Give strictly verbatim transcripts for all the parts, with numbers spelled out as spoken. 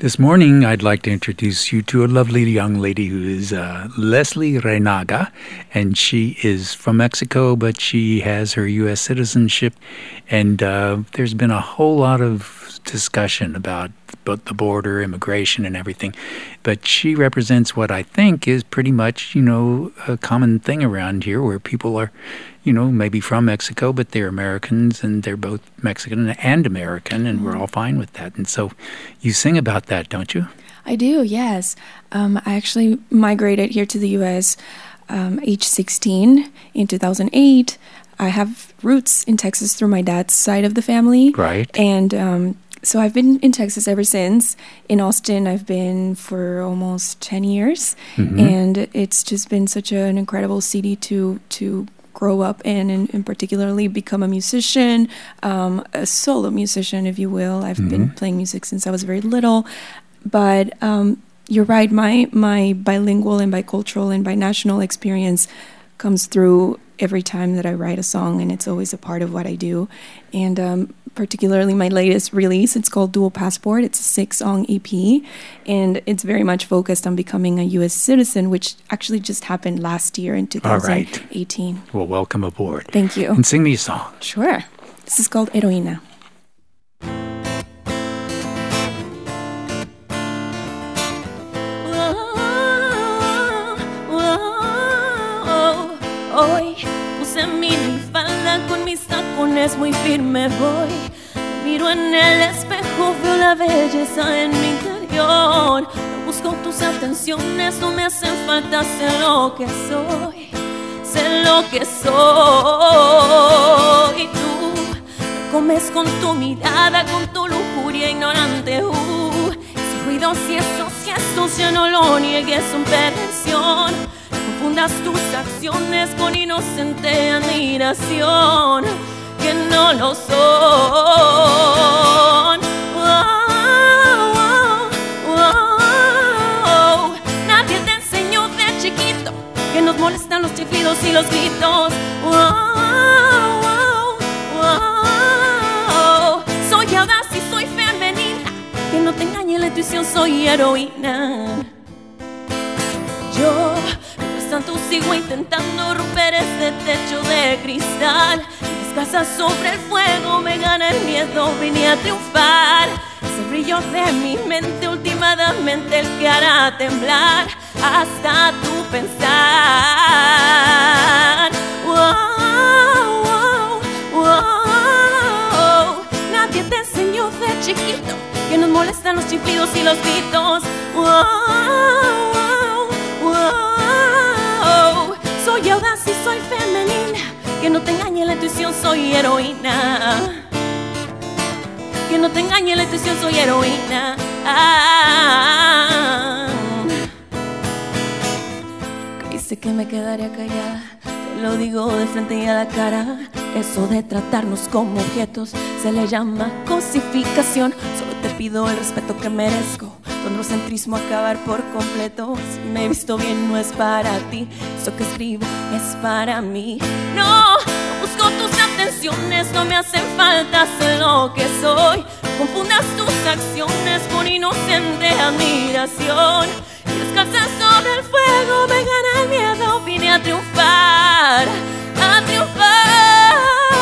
This morning, I'd like to introduce you to a lovely young lady who is uh, Leslie Reinaga, and she is from Mexico, but she has her U S citizenship, and uh, there's been a whole lot of discussion about both the border, immigration, and everything, but she represents what I think is pretty much, you know, a common thing around here where people are, you know, maybe from Mexico, but they're Americans, and they're both Mexican and American, and mm-hmm. we're all fine with that. And so you sing about that, don't you? I do, yes. Um, I actually migrated here to the U S um, age sixteen in two thousand eight. I have roots in Texas through my dad's side of the family. Right. And um, so I've been in Texas ever since. In Austin, I've been for almost ten years. Mm-hmm. And it's just been such a, an incredible city to to grow up in, and, and particularly become a musician, um, a solo musician, if you will. I've mm-hmm. been playing music since I was very little. But um, you're right, my my bilingual and bicultural and binational experience comes through every time that I write a song, and it's always a part of what I do. And um, particularly my latest release, it's called Dual Passport. It's a six-song E P, and it's very much focused on becoming a U S citizen, which actually just happened last year in two thousand eighteen. All right. Well, welcome aboard. Thank you. And sing me a song. Sure. This is called Heroína. Hoy puse mi falda con mis tacones muy firme voy. Me miro en el espejo, veo la belleza en mi interior. No busco tus atenciones, no me hacen falta, sé lo que soy, sé lo que soy. Tú me comes con tu mirada, con tu lujuria ignorante. Uh, esos ruidos y esos gestos, ya no lo niegues, son perversión. Confundas tus acciones con inocente admiración, que no lo son. Oh, oh, oh, oh. Nadie te enseñó de chiquito que nos molestan los chiflidos y los gritos. Oh, oh, oh, oh. Soy audaz y soy femenina, que no te engañe la intuición, soy heroína. Yo tanto sigo intentando romper este techo de cristal. Descalza sobre el fuego, me gana el miedo, vine a triunfar. Ese brillo de mi mente, últimamente el que hará temblar hasta tu pensar. Wow, wow, wow. Nadie te enseñó de chiquito que nos molestan los chiflidos y los gritos. Wow, wow, wow. Soy audaz y soy femenina, que no te engañe la intuición, soy heroína. Que no te engañe la intuición, soy heroína. Ah. Creíste que me quedaría callada, te lo digo de frente y a la cara. Eso de tratarnos como objetos se le llama cosificación. Solo te pido el respeto que merezco. Tu androcentrismo acabar por completo. Si me he visto bien no es para ti, esto que escribo es para mí. No, no busco tus atenciones, no me hacen falta, sé lo que soy. No confundas tus acciones con inocente admiración. Y descansa sobre el fuego, me gana el miedo, vine a triunfar, a triunfar.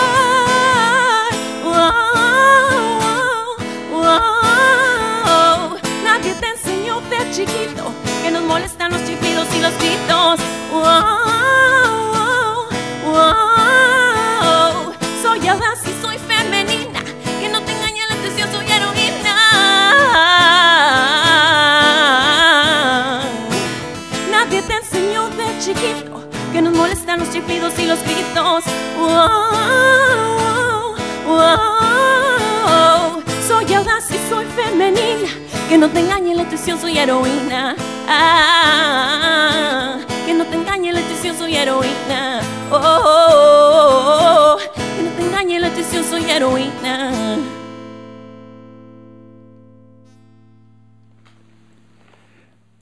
Wow, wow, wow. Nadie te enseñó de chiquito que nos molestan los chiflidos y los gritos. Wow, wow, wow. Soy audaz y soy femenina, que no te engañe la intuición, soy heroína. Nadie te enseñó de chiquito que nos molestan los chiflidos y los gritos. Wow, wow. Soy audaz y soy femenina, que no te engañe la intuición, soy heroína. Ah, que no te engañe la intuición, soy heroína. Oh, oh, oh, oh. Que no te engañe la intuición, soy heroína.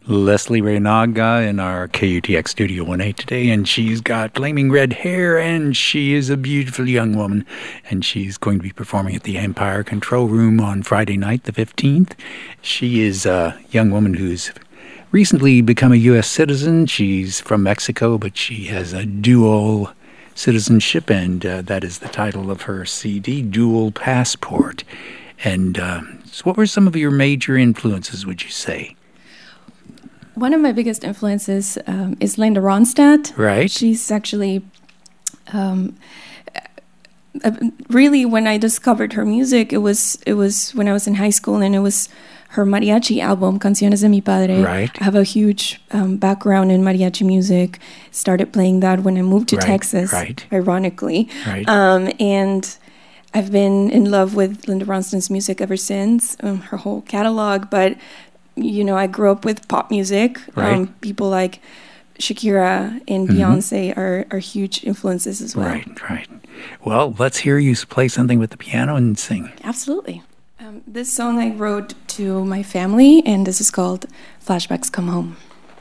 Leslie Reinaga in our K U T X Studio one A today, and she's got flaming red hair, and she is a beautiful young woman, and she's going to be performing at the Empire Control Room on Friday night, the fifteenth. She is a young woman who's recently become a U S citizen. She's from Mexico, but she has a dual citizenship, and uh, that is the title of her C D, Dual Passport. And uh, so what were some of your major influences, would you say? One of my biggest influences um, is Linda Ronstadt. Right. She's actually, um, uh, really, when I discovered her music, it was it was when I was in high school, and it was her mariachi album, Canciones de mi Padre. Right. I have a huge um, background in mariachi music. Started playing that when I moved to Right, Texas, right. ironically. Right. Um, and I've been in love with Linda Ronstadt's music ever since, um, her whole catalog, but you know, I grew up with pop music. Right. Um, people like Shakira and Mm-hmm. Beyonce are, are huge influences as well. Right, right. Well, let's hear you play something with the piano and sing. Absolutely. Um, this song I wrote to my family, and this is called Flashbacks Come Home.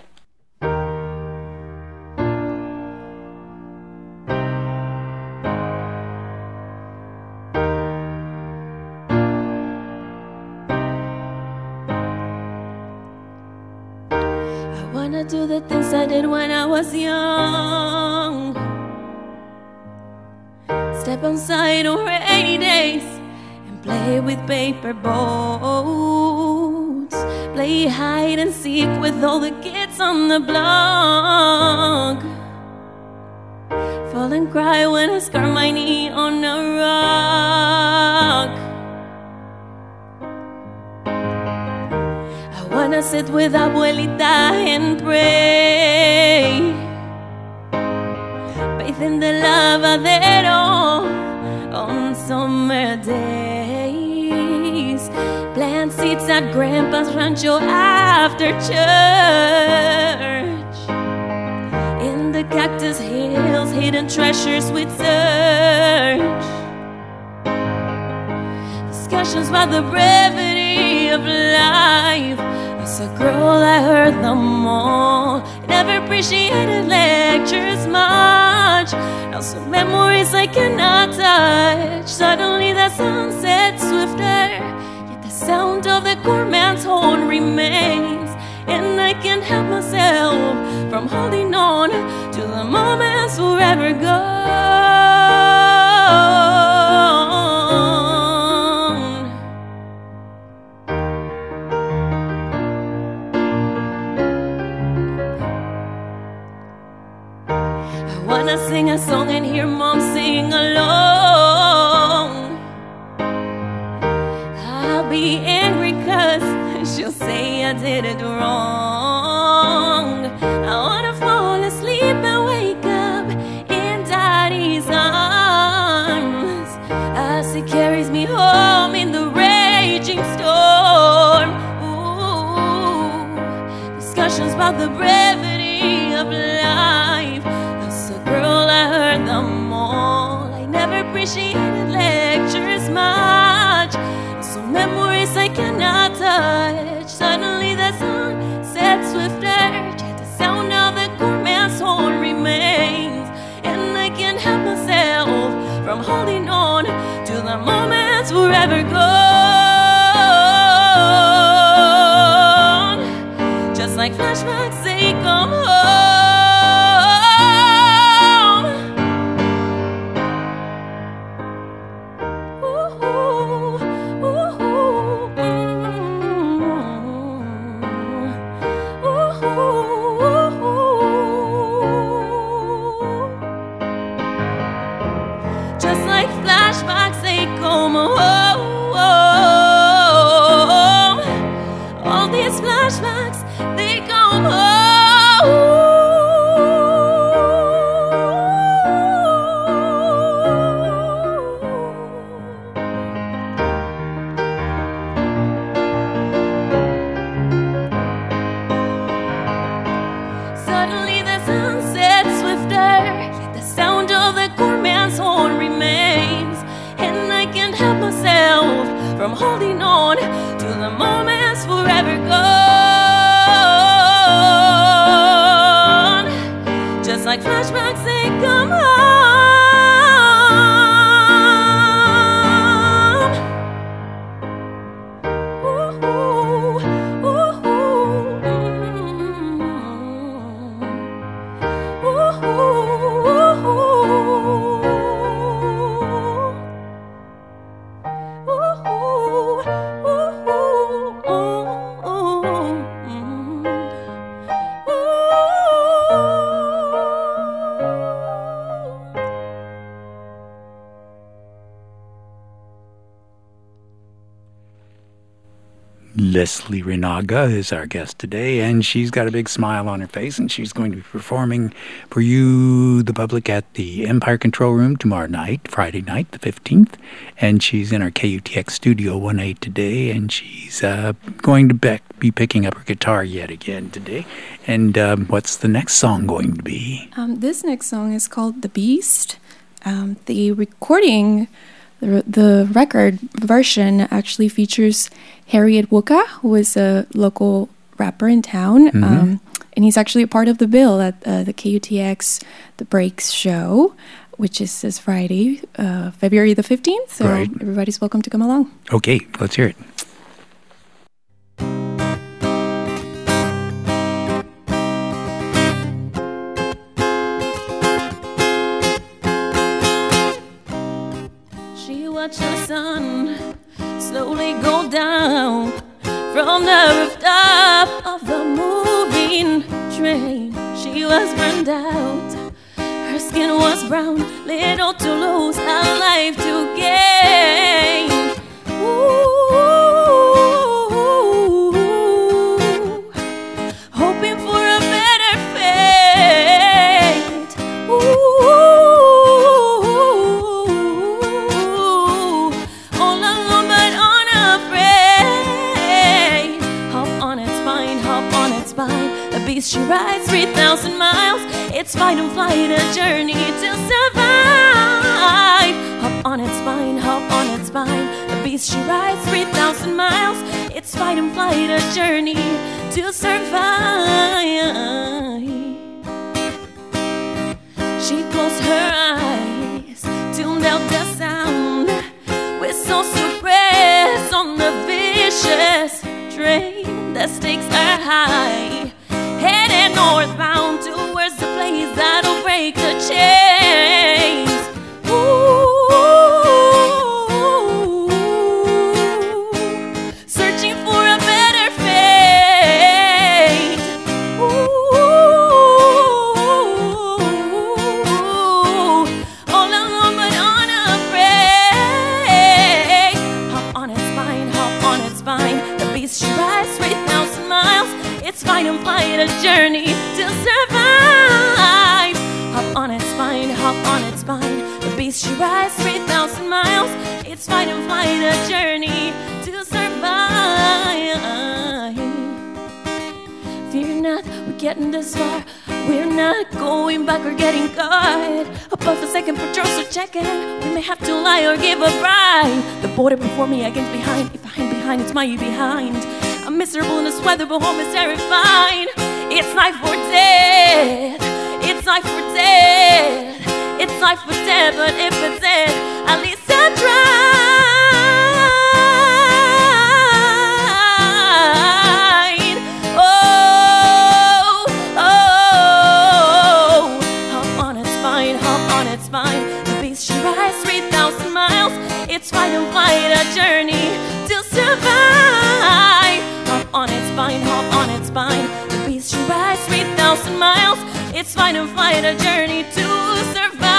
Do the things I did when I was young. Step outside on rainy days and play with paper boats. Play hide and seek with all the kids on the block. Fall and cry when I scar my knee on a rock. I wanna sit with abuelita and pray, bathe in the lavadero on summer days, plant seeds at grandpa's rancho after church, in the cactus hills hidden treasures we'd search, discussions about the brevity of life. As a girl I heard them all, never appreciated lectures much. Now some memories I cannot touch. Suddenly the sun sets swifter, yet the sound of the corpsman's horn remains, and I can't help myself from holding on to the moments forever gone. Wanna sing a song and hear mom sing along. I'll be angry cause she'll say I did it wrong. I wanna fall asleep and wake up in daddy's arms as he carries me home in the raging storm. Ooh, discussions about the brevity of life. Girl, I heard them all. I never appreciated lectures much. Some memories I cannot touch. Suddenly the sun sets swifter, yet the sound of the corpsman's horn remains, and I can't help myself from holding on to the moments forever gone. Just like flashbacks, they come home. Flashbacks, they come home. All these flashbacks, they come home. Suddenly the sun sets swifter, yet the sound of the corpsman's horn remains, and I can't help myself from holding on to the moments forever gone. Leslie Renaga is our guest today, and she's got a big smile on her face, and she's going to be performing for you, the public, at the Empire Control Room tomorrow night, Friday night, the fifteenth, and she's in our K U T X Studio one A today, and she's uh, going to be, be picking up her guitar yet again today. And um, what's the next song going to be? Um, this next song is called The Beast. Um, the recording... The, the record version actually features Harriet Wuka, who is a local rapper in town. Mm-hmm. Um, and he's actually a part of the bill at uh, the K U T X The Breaks show, which is this Friday, uh, February the fifteenth. So right. Everybody's welcome to come along. Okay, let's hear it. Watch the sun slowly go down from the rooftop of the moving train. She was burned out, her skin was brown, little to lose, a life to gain. Ooh, hoping for a better fate. Ooh. She rides three thousand miles. It's fight and flight, a journey to survive. Hop on its spine, hop on its spine. The beast she rides three thousand miles. It's fight and flight, a journey to survive. She closed her eyes, tuned out the sound. Whistle suppressed on the vicious train. The stakes are high, headed northbound towards the place that'll break the chains. Ooh, searching for a better fate. Ooh, all alone but unafraid. Hop on its spine, hop on its spine. The beast she rides three thousand miles. It's fight and flight, a journey to survive. Hop on its spine, hop on its spine. The beast she rides three thousand miles. It's fight and flight, a journey to survive. Fear not, we're getting this far. We're not going back or getting caught. Above the second patrol, so check in. We may have to lie or give a bribe. The border before me, against behind. If I hang behind, it's my behind. I'm miserable in this weather, but home is terrifying. It's life or death. It's life or death. It's life or death, but if it's dead, at least I tried. Oh, oh, hop on its spine, hop on its spine. The beast she rides three thousand miles. It's fight and flight, a journey to survive. Hop on its spine, hop on its spine. The beast she rides three thousand miles. It's fight and flight, a journey to survive.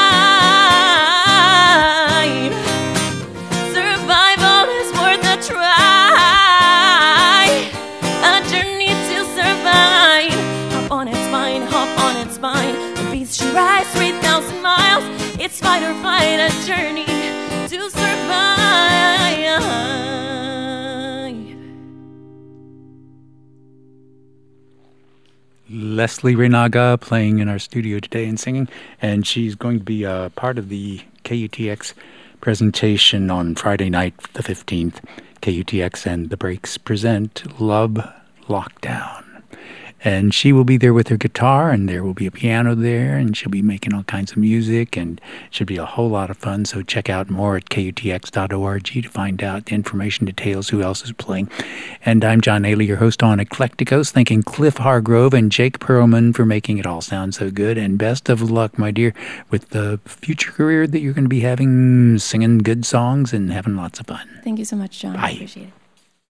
Survival is worth a try. A journey to survive. Hop on its spine, hop on its spine. The beast she rides three thousand miles. It's fight or flight, a journey to survive. Leslie Renaga playing in our studio today and singing, and she's going to be a part of the K U T X presentation on Friday night, the fifteenth. K U T X and The Breaks present Love Lockdown. And she will be there with her guitar, and there will be a piano there, and she'll be making all kinds of music, and it should be a whole lot of fun. So check out more at K U T X dot org to find out the information, details, who else is playing. And I'm John Ailey, your host on Eclecticos, thanking Cliff Hargrove and Jake Perlman for making it all sound so good. And best of luck, my dear, with the future career that you're going to be having, singing good songs and having lots of fun. Thank you so much, John. Bye. I appreciate it.